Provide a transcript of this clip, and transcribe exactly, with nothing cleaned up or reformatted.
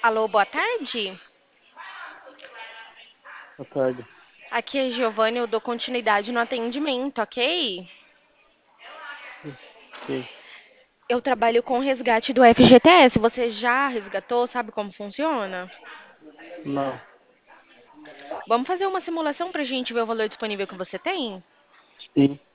Alô, boa tarde. Boa tarde. Aqui é Giovanni, eu dou continuidade no atendimento, ok? Ok. Eu trabalho com resgate do F G T S. Você já resgatou? Sabe como funciona? Não. Vamos fazer uma simulação para a gente ver o valor disponível que você tem? Sim.